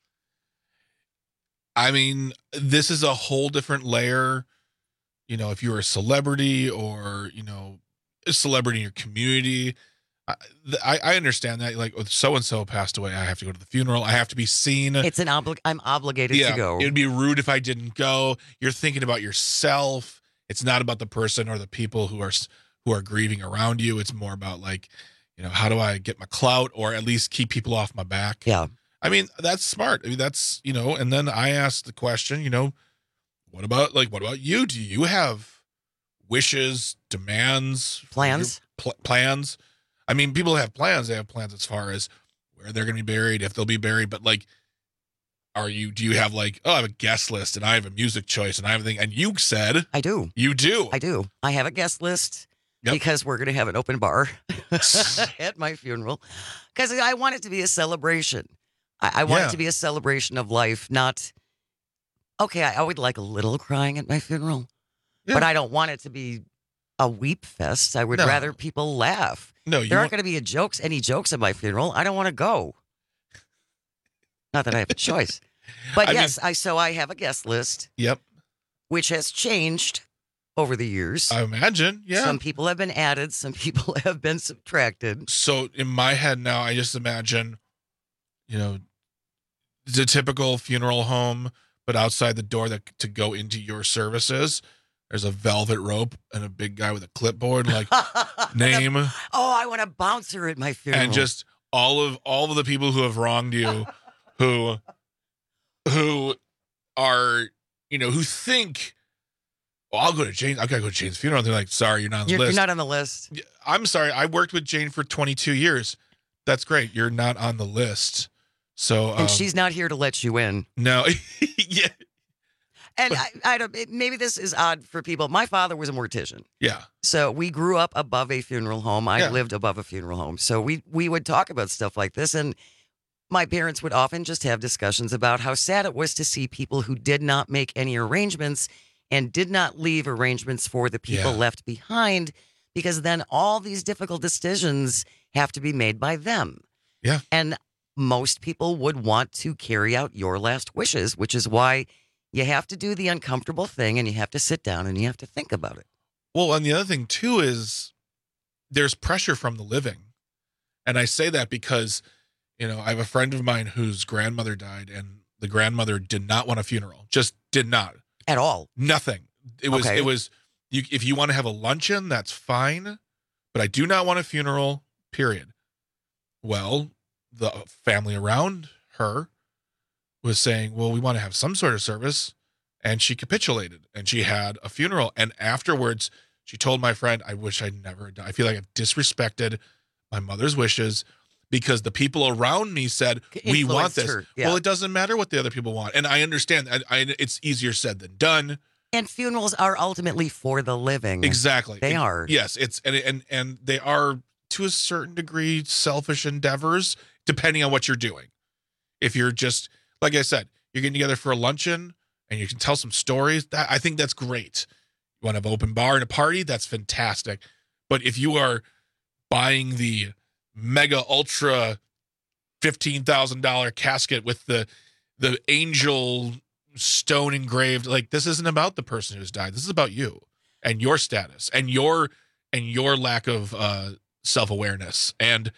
I mean, this is a whole different layer. You know, if you're a celebrity or, you know, a celebrity in your community, I, I, I understand that. Like, so and so passed away, I have to go to the funeral. I have to be seen. It's an obli- I'm obligated yeah, to go. It would be rude if I didn't go. You're thinking about yourself. It's not about the person or the people who are who are grieving around you. It's more about, like, you know, how do I get my clout or at least keep people off my back? Yeah. I mean, that's smart. I mean, that's, you know, and then I asked the question, you know, what about, like, what about you? Do you have wishes, demands, plans? Pl- plans? I mean, people have plans. They have plans as far as where they're going to be buried, if they'll be buried. But, like, are you, do you have, like, oh, I have a guest list and I have a music choice and I have everything. And you said. I do. You do. I do. I have a guest list yep. because we're going to have an open bar at my funeral because I want it to be a celebration. I, I want Yeah. it to be a celebration of life, not, okay, I, I would like a little crying at my funeral, Yeah. but I don't want it to be a weep fest. I would No. rather people laugh. No, you there aren't want- going to be a jokes, any jokes at my funeral. I don't want to go. Not that I have a choice. But I yes, I so I have a guest list. Yep. Which has changed over the years. I imagine, yeah. Some people have been added, some people have been subtracted. So in my head now, I just imagine, you know, the typical funeral home, but outside the door that to go into your services, there's a velvet rope and a big guy with a clipboard, like name. Oh, I want a bouncer at my funeral. And just all of all of the people who have wronged you, who who are, you know, who think, well, I'll go to Jane. I gotta go to Jane's funeral. They're like, sorry, you're not on the you're, list. You're not on the list. I'm sorry. I worked with Jane for twenty-two years. That's great. You're not on the list. So, And um, she's not here to let you in. No. Yeah. And I, I don't. It, maybe this is odd for people. My father was a mortician. Yeah. So we grew up above a funeral home. I Yeah. lived above a funeral home. So we we would talk about stuff like this, and my parents would often just have discussions about how sad it was to see people who did not make any arrangements and did not leave arrangements for the people Yeah. left behind, because then all these difficult decisions have to be made by them. Yeah. And most people would want to carry out your last wishes, which is why you have to do the uncomfortable thing and you have to sit down and you have to think about it. Well, and the other thing too is there's pressure from the living. And I say that because, you know, I have a friend of mine whose grandmother died, and the grandmother did not want a funeral. Just did not. At all. Nothing. It was, Okay. it was, you, if you want to have a luncheon, that's fine. But I do not want a funeral, period. Well, the family around her was saying, well, we want to have some sort of service. And she capitulated, and she had a funeral. And afterwards, she told my friend, I wish I'd never done. I feel like I've disrespected my mother's wishes because the people around me said, we want Influenced this. her, yeah. Well, it doesn't matter what the other people want. And I understand. I, I, it's easier said than done. And funerals are ultimately for the living. Exactly. They It- are. Yes. It's and, and and they are to a certain degree selfish endeavors, depending on what you're doing. If you're just, like I said, you're getting together for a luncheon and you can tell some stories, that I think that's great. You want to have an open bar and a party, that's fantastic. But if you are buying the mega ultra fifteen thousand dollars casket with the the angel stone engraved, like, this isn't about the person who's died. This is about you and your status and your and your lack of uh self-awareness and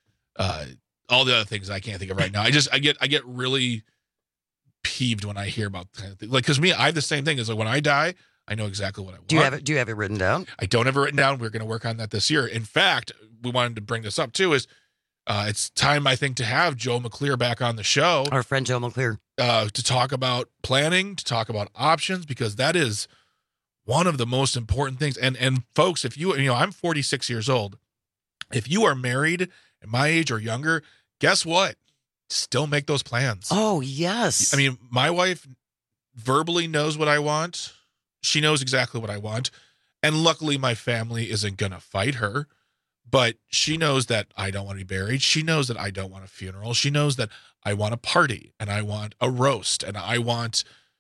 uh all the other things I can't think of right now. I just I get I get really peeved when I hear about kind of thing. Like, because me, I have the same thing. Is like when I die, I know exactly what I want. Do you have it? Do you have it written down? I don't have it written down. We're going to work on that this year. In fact, we wanted to bring this up too. Is uh, it's time, I think, to have Joe McClear back on the show. Our friend Joe McClear. Uh, to talk about planning, to talk about options, because that is one of the most important things. And and folks, if you you know, I'm forty-six years old. If you are married at my age or younger, guess what? Still make those plans. Oh, yes. I mean, my wife verbally knows what I want. She knows exactly what I want. And luckily, my family isn't going to fight her. But she knows that I don't want to be buried. She knows that I don't want a funeral. She knows that I want a party and I want a roast and I want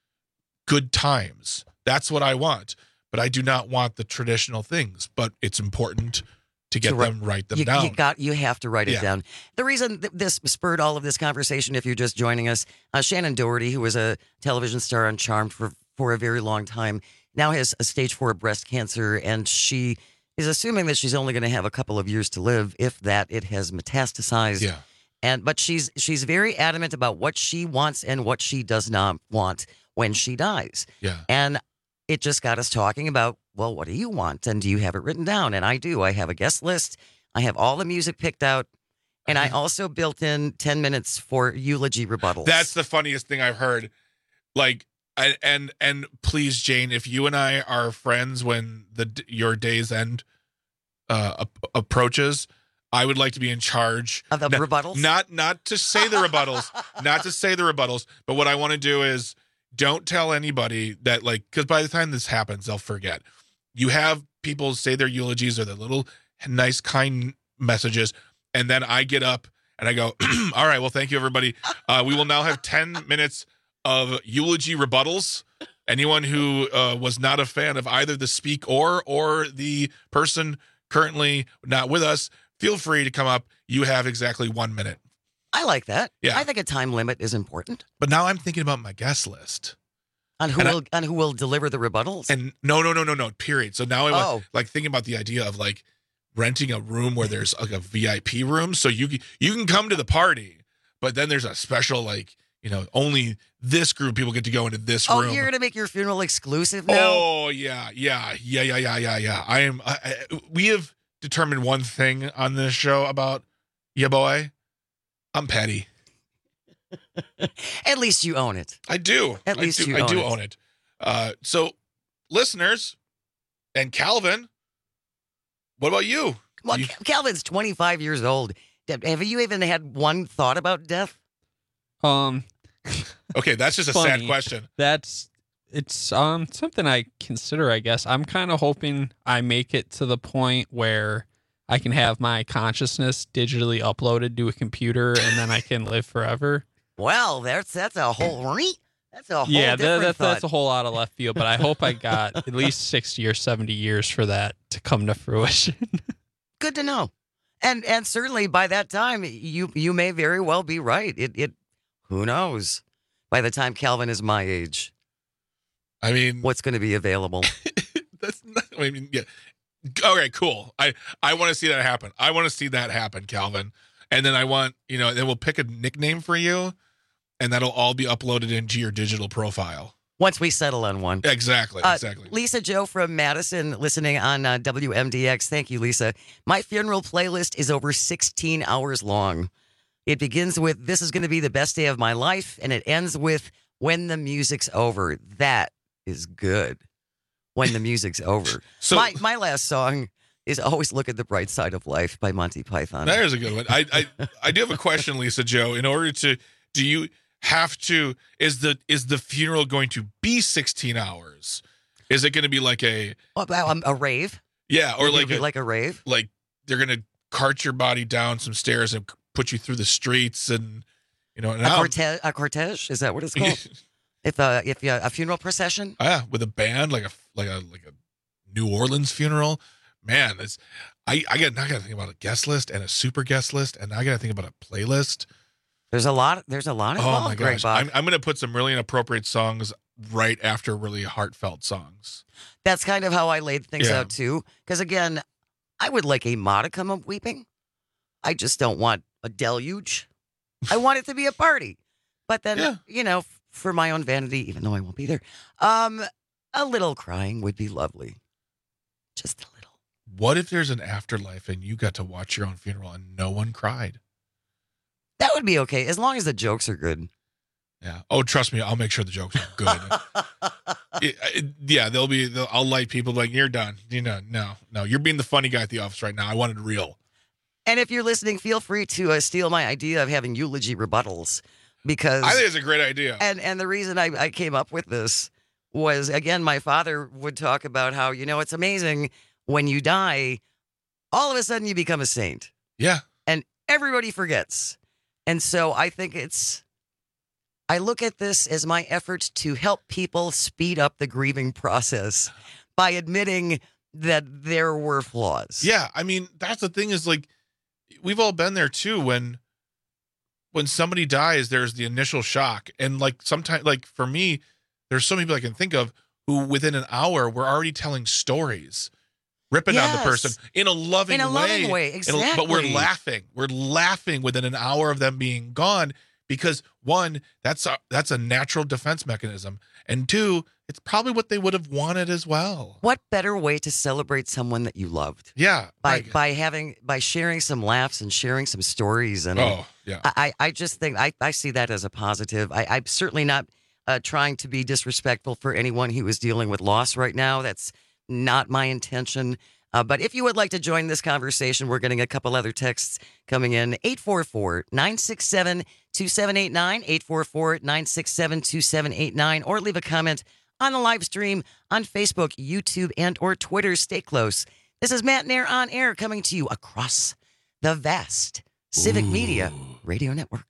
good times. That's what I want. But I do not want the traditional things. But it's important to get To write- them, write them you, down. You got. You have to write it Yeah. down. The reason th- this spurred all of this conversation, if you're just joining us, uh, Shannon Doherty, who was a television star on Charmed for for a very long time, now has a stage four breast cancer, and she is assuming that she's only going to have a couple of years to live, if that. It has metastasized. Yeah. And but she's she's very adamant about what she wants and what she does not want when she dies. Yeah. And it just got us talking about, well, what do you want? And do you have it written down? And I do. I have a guest list. I have all the music picked out. And I also built in ten minutes for eulogy rebuttals. That's the funniest thing I've heard. Like, and and, and please, Jane, if you and I are friends when the your day's end uh, ap- approaches, I would like to be in charge of the not, rebuttals. Not not to say the rebuttals, not to say the rebuttals, but what I want to do is don't tell anybody that, like, because by the time this happens, they'll forget. You have people say their eulogies or their little nice, kind messages, and then I get up and I go, all right, well, thank you, everybody. Uh, we will now have ten minutes of eulogy rebuttals. Anyone who uh, was not a fan of either the speak or or the person currently not with us, feel free to come up. You have exactly one minute. I like that. Yeah. I think a time limit is important. But now I'm thinking about my guest list. On who And I- will on who will deliver the rebuttals? And no, no, no, no, no, period. So now I want, Oh. like, thinking about the idea of, like, renting a room where there's like a V I P room. So you can, you can come to the party, but then there's a special, like, you know, only this group of people get to go into this oh, room. you're gonna make your funeral exclusive now? Oh, yeah, yeah, yeah, yeah, yeah, yeah, yeah. I am, I, I, we have determined one thing on this show about ya boy. I'm petty. At least you own it. I do. At least I do, you I own do it. own it. Uh, so, listeners and Calvin, what about you? Well, You- Calvin's twenty-five years old. Have you even had one thought about death? Um. Okay, that's just a sad funny. question. That's it's um something I consider, I guess. I'm kind of hoping I make it to the point where I can have my consciousness digitally uploaded to a computer and then I can live forever. Well, that's that's a whole that's a whole yeah, different that, that, thought. that's a whole lot of left field. But I hope I got at least sixty or seventy years for that to come to fruition. Good to know. And and certainly by that time, you you may very well be right. It it who knows? By the time Calvin is my age, I mean, what's going to be available? That's not, I mean, yeah. Okay, cool. I, I want to see that happen. I want to see that happen, Calvin. And then I want, you know, then we'll pick a nickname for you, and that'll all be uploaded into your digital profile. Once we settle on one. Exactly, Uh, exactly. Lisa Joe from Madison listening on uh, W M D X. Thank you, Lisa. My funeral playlist is over sixteen hours long. It begins with, this is going to be the best day of my life, and it ends with, when the music's over. That is good. When the music's over. So- my my last song is Always Look at the Bright Side of Life by Monty Python. There's a good one. I, I I do have a question, Lisa Joe. In order to, do you have to, is the is the funeral going to be sixteen hours? Is it going to be like a Oh, um, a rave? yeah, or Would it like be a, like a rave? like they're going to cart your body down some stairs and put you through the streets and you know and A out- cortege? A cortege? Is that what it's called? if uh, if uh, a funeral procession? yeah, with a band like a like a like a New Orleans funeral. Man, it's I I got I got to think about a guest list and a super guest list, and I got to think about a playlist. There's a lot. There's a lot Oh involved. my Greg gosh, Bach. I'm I'm gonna put some really inappropriate songs right after really heartfelt songs. That's kind of how I laid things Yeah. out too. Because again, I would like a modicum of weeping. I just don't want a deluge. I want it to be a party. But then, Yeah. you know, f- for my own vanity, even though I won't be there, um, a little crying would be lovely. Just a little. What if there's an afterlife and you got to watch your own funeral and no one cried? That would be okay, as long as the jokes are good. Yeah. Oh, trust me, I'll make sure the jokes are good. It- it- yeah, they'll be. They'll, I'll light people like you're done. You know, no, no, you're being the funny guy at the office right now. I wanted real. And if you're listening, feel free to uh, steal my idea of having eulogy rebuttals, because I think it's a great idea. And and the reason I, I came up with this was, again, my father would talk about how, you know, it's amazing when you die, all of a sudden you become a saint. Yeah. And everybody forgets. And so I think it's, I look at this as my effort to help people speed up the grieving process by admitting that there were flaws. Yeah, I mean, that's the thing is like we've all been there too when when somebody dies, there's the initial shock. And like sometimes like for me, there's so many people I can think of who within an hour we're already telling stories, ripping on the Yes. person in a loving In a way. loving way, In a- but we're exactly. laughing. We're laughing within an hour of them being gone because one, that's a, that's a natural defense mechanism. And two, it's probably what they would have wanted as well. What better way to celebrate someone that you loved? Yeah. By like- by having by sharing some laughs and sharing some stories, and Oh, yeah. I I just think I, I see that as a positive. I, I'm certainly not uh, trying to be disrespectful for anyone who is dealing with loss right now. That's not my intention. Uh, but if you would like to join this conversation, we're getting a couple other texts coming in. eight four four, nine six seven, two seven eight nine, eight four four, nine six seven, two seven eight nine, or leave a comment on the live stream on Facebook, YouTube, and or Twitter. Stay close. This is Matt Nair on air, coming to you across the vast Civic Media Radio Network.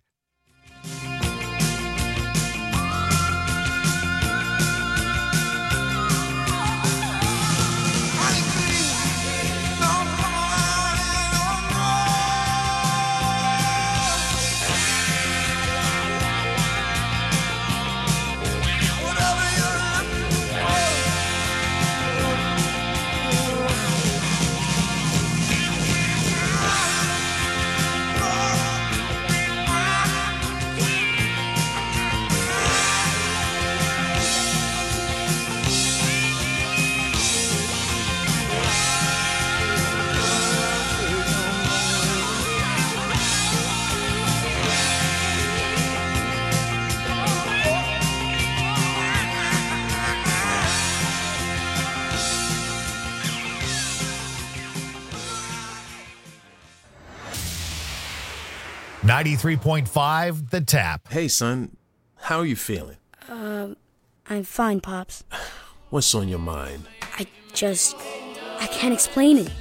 ninety-three point five The Tap. Hey, son, how are you feeling? Um, I'm fine, Pops. What's on your mind? I just... I can't explain it.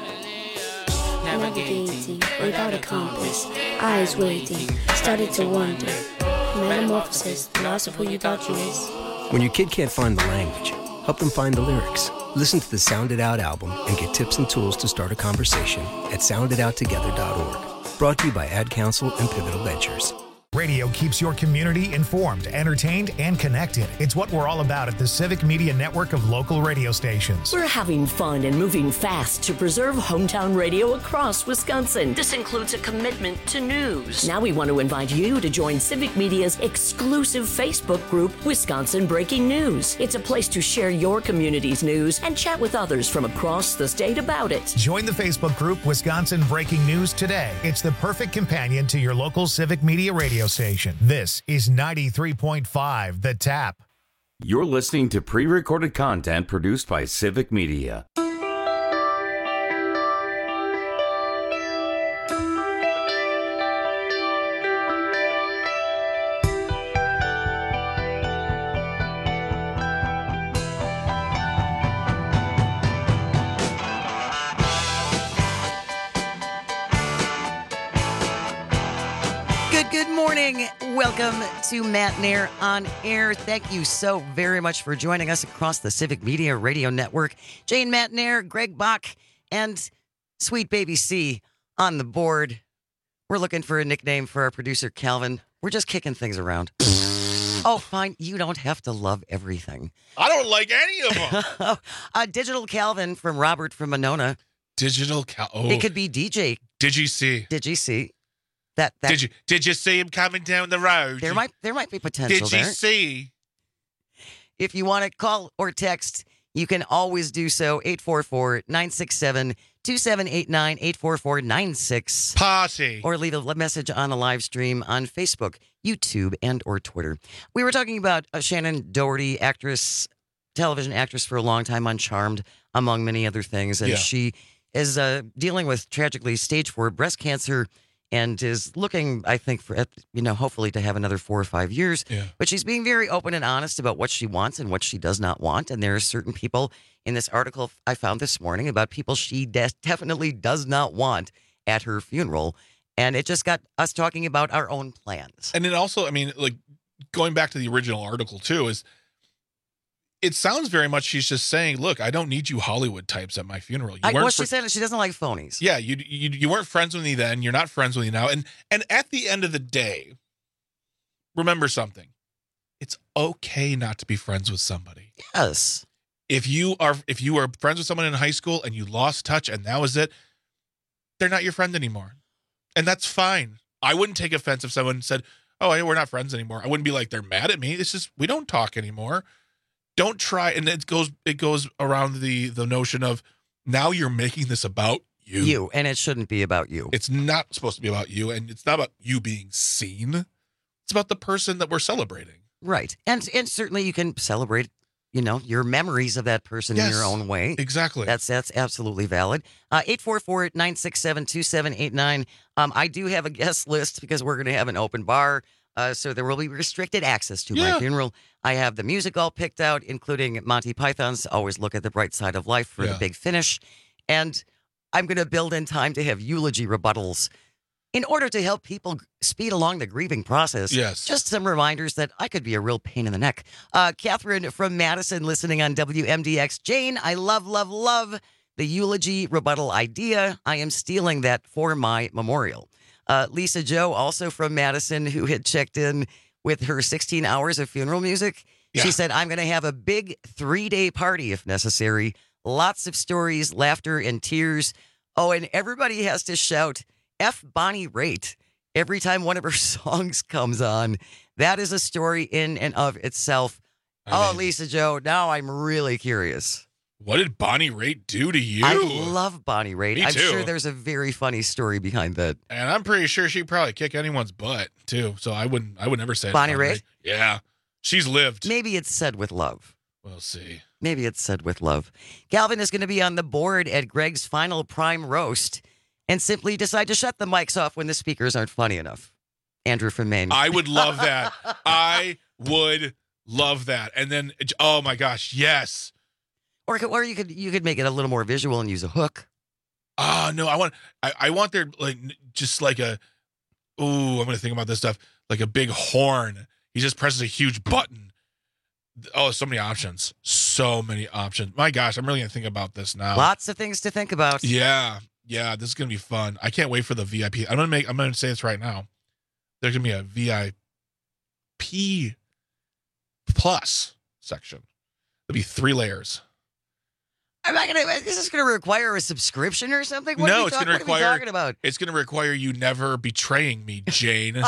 Navigating without a compass, eyes waiting, started to wonder. Metamorphosis, the loss of who you thought you was. When your kid can't find the language, help them find the lyrics. Listen to the Sound It Out album and get tips and tools to start a conversation at sound it out together dot org. Brought to you by Ad Council and Pivotal Ventures. Radio keeps your community informed, entertained, and connected. It's what we're all about at the Civic Media Network of local radio stations. We're having fun and moving fast to preserve hometown radio across Wisconsin. This includes a commitment to news. Now we want to invite you to join Civic Media's exclusive Facebook group, Wisconsin Breaking News. It's a place to share your community's news and chat with others from across the state about it. Join the Facebook group, Wisconsin Breaking News today. It's the perfect companion to your local Civic Media radio station. This is ninety-three point five The Tap. You're listening to pre-recorded content produced by Civic Media. Good morning. Welcome to Matt Nair on Air. Thank you so very much for joining us across the Civic Media Radio Network. Jane Matt Nair, Greg Bach, and Sweet Baby C on the board. We're looking for a nickname for our producer, Calvin. We're just kicking things around. Oh, fine. You don't have to love everything. I don't like any of them. uh, Digital Calvin from Robert from Monona. Digital Cal. Oh. It could be D J. Did you see? Did you see? That, that, did you did you see him coming down the road? There might there might be potential Did you there. see? If you want to call or text, you can always do so. eight four four, nine six seven, two seven eight nine, eight four four nine six. Party. Or leave a message on the live stream on Facebook, YouTube, and or Twitter. We were talking about uh, Shannon Doherty, actress, television actress for a long time on Charmed, among many other things. And Yeah. she is uh, dealing with, tragically, stage four breast cancer, and is looking, I think, for, you know, hopefully to have another four or five years. Yeah. But she's being very open and honest about what she wants and what she does not want. And there are certain people in this article I found this morning about people she de- definitely does not want at her funeral. And it just got us talking about our own plans. And it also, I mean, like going back to the original article too, is it sounds very much she's just saying, look, I don't need you Hollywood types at my funeral. You I, weren't well, fr- she said she doesn't like phonies. Yeah, you, you you weren't friends with me then. You're not friends with me now. And and at the end of the day, remember something. It's okay not to be friends with somebody. Yes. If you are if you were friends with someone in high school and you lost touch and that was it, they're not your friend anymore. And that's fine. I wouldn't take offense if someone said, oh, hey, we're not friends anymore. I wouldn't be like, they're mad at me. It's just, we don't talk anymore. Don't try. And it goes, it goes around the, the notion of now you're making this about you. You. And it shouldn't be about you. It's not supposed to be about you. And it's not about you being seen. It's about the person that we're celebrating. Right. And, and certainly you can celebrate, you know, your memories of that person Yes, in your own way. Exactly. That's that's absolutely valid. Uh, eight four four, nine six seven, two seven eight nine. Um, I do have a guest list because we're going to have an open bar. Uh, so there will be restricted access to Yeah. my funeral. I have the music all picked out, including Monty Python's Always Look at the Bright Side of Life for Yeah. the big finish. And I'm going to build in time to have eulogy rebuttals in order to help people speed along the grieving process. Yes. Just some reminders that I could be a real pain in the neck. Uh, Catherine from Madison listening on W M D X. Jane, I love, love, love the eulogy rebuttal idea. I am stealing that for my memorial. Uh, Lisa Joe, also from Madison, who had checked in with her sixteen hours of funeral music. Yeah. She said, I'm going to have a big three-day party if necessary. Lots of stories, laughter, and tears. Oh, and everybody has to shout F Bonnie Raitt every time one of her songs comes on. That is a story in and of itself. I oh, mean- Lisa Joe, now I'm really curious. What did Bonnie Raitt do to you? I love Bonnie Raitt. Me I'm too. sure there's a very funny story behind that. And I'm pretty sure she'd probably kick anyone's butt too. So I wouldn't, I would never say it's Bonnie Raitt? Yeah. She's lived. Maybe it's said with love. We'll see. Maybe it's said with love. Calvin is going to be on the board at Greg's final prime roast and simply decide to shut the mics off when the speakers aren't funny enough. Andrew from Maine. I would love that. I would Love that. And then, oh my gosh, yes. Or or you could you could make it a little more visual and use a hook. Oh no, I want I, I want there like just like a ooh, I'm gonna think about this stuff. Like a big horn. He just presses a huge button. Oh, so many options. So many options. My gosh, I'm really gonna think about this now. Lots of things to think about. Yeah. Yeah, this is gonna be fun. I can't wait for the V I P. I'm gonna make I'm gonna say this right now. There's gonna be a V I P plus section. There'll be three layers. I'm not gonna. Is this gonna require a subscription or something? What no, are it's talk, gonna what require. Are we talking about? It's gonna require you never betraying me, Jane.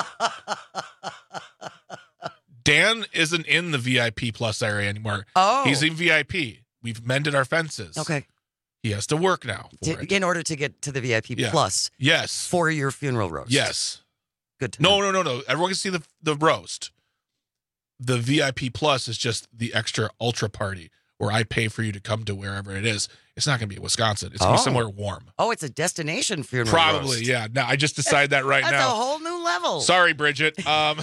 Dan isn't in the V I P plus area anymore. Oh, he's in V I P. We've mended our fences. Okay. He has to work now for to, it. in order to get to the V I P Yeah. plus. Yes. For your funeral roast. Yes. Good. To no, know. no, no, no. Everyone can see the the roast. The V I P plus is just the extra ultra party where I pay for you to come to wherever it is. It's not going to be Wisconsin. It's going to Oh. be somewhere warm. Oh, it's a destination funeral. Probably, roast. yeah. Now I just decided that right That's now. a whole new level. Sorry, Bridget. Um,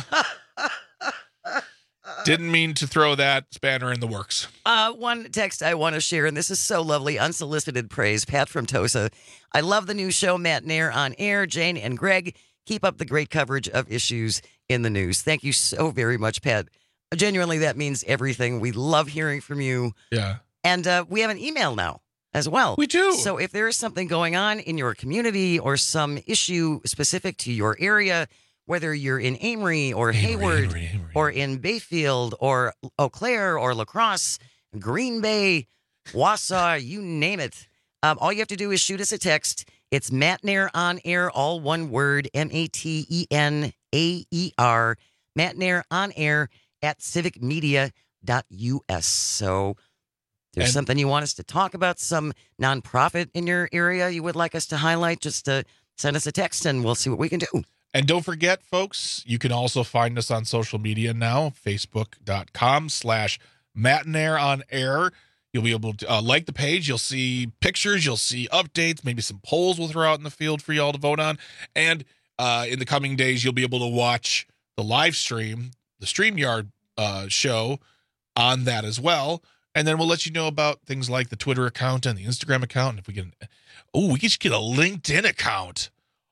didn't mean to throw that spanner in the works. Uh, one text I want to share, and this is so lovely, unsolicited praise. Pat from Tosa. I love the new show, Matt Nair on air. Jane and Greg, keep up the great coverage of issues in the news. Thank you so very much, Pat. Genuinely, that means everything. We love hearing from you. Yeah. And uh, we have an email now as well. We do. So if there is something going on in your community or some issue specific to your area, whether you're in Amory or Hayward Amory, Amory. or in Bayfield or Eau Claire or La Crosse, Green Bay, Wausau, you name it. Um, all you have to do is shoot us a text. It's Matt Nair on air, all one word, M A T E N A E R, Matt Nair on air at civic media dot U S. So if there's And- something you want us to talk about, some nonprofit in your area you would like us to highlight, just uh, send us a text and we'll see what we can do. And don't forget, folks, you can also find us on social media now, facebook.com slash matinair on air. You'll be able to uh, like the page. You'll see pictures. You'll see updates, maybe some polls we'll throw out in the field for y'all to vote on. And uh, in the coming days, you'll be able to watch the live stream, the StreamYard uh, show on that as well. And then we'll let you know about things like the Twitter account and the Instagram account. And if we can, oh, we could just get a LinkedIn account.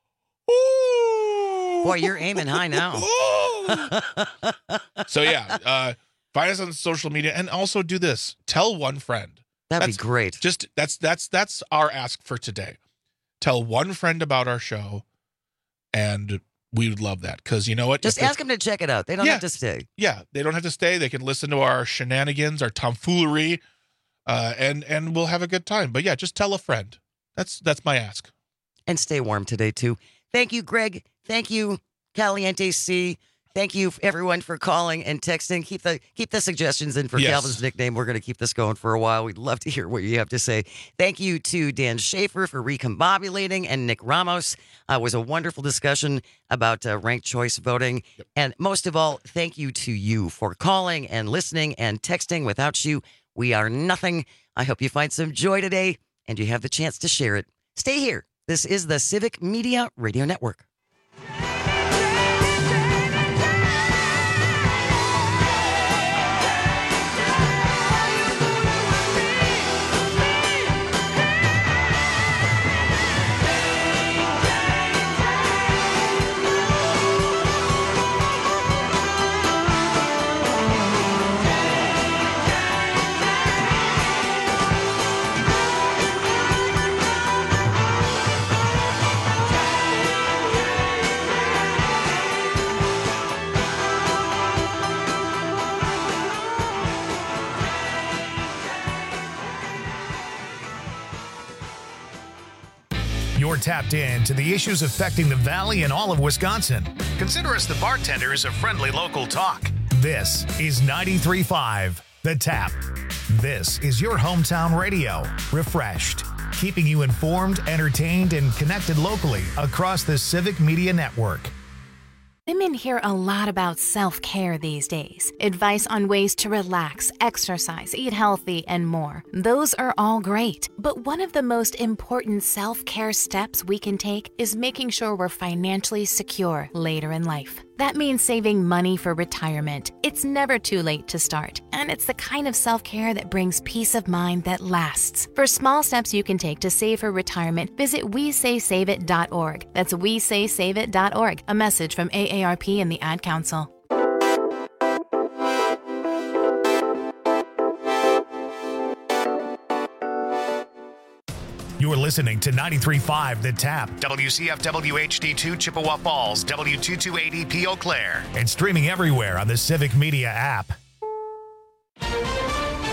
Ooh. Boy, you're aiming high now. So yeah, uh, find us on social media and also do this. Tell one friend. That'd That's be great. Just that's that's that's our ask for today. Tell one friend about our show, and we would love that because you know what? Just If they- ask them to check it out. They don't Yeah. have to stay. Yeah, they don't have to stay. They can listen to our shenanigans, our tomfoolery, uh, and and we'll have a good time. But yeah, just tell a friend. That's that's my ask. And stay warm today, too. Thank you, Greg. Thank you, Caliente C. Thank you, everyone, for calling and texting. Keep the keep the suggestions in for Yes. Calvin's nickname. We're going to keep this going for a while. We'd love to hear what you have to say. Thank you to Dan Schaefer for recombobulating and Nick Ramos. Uh, it was a wonderful discussion about uh, ranked choice voting. Yep. And most of all, thank you to you for calling and listening and texting. Without you, we are nothing. I hope you find some joy today and you have the chance to share it. Stay here. This is the Civic Media Radio Network. You're tapped in to the issues affecting the Valley and all of Wisconsin. Consider us the bartenders of friendly local talk. This is ninety-three point five The Tap. This is your hometown radio, refreshed, keeping you informed, entertained, and connected locally across the Civic Media Network. Women hear a lot about self-care these days. Advice on ways to relax, exercise, eat healthy, and more. Those are all great. But one of the most important self-care steps we can take is making sure we're financially secure later in life. That means saving money for retirement. It's never too late to start, and it's the kind of self-care that brings peace of mind that lasts. For small steps you can take to save for retirement, visit we say save it dot org. That's we say save it dot org. A message from A A R P and the Ad Council. You're listening to ninety-three point five The Tap, W C F W H D two Chippewa Falls, W two two eighty P Eau Claire, and streaming everywhere on the Civic Media app.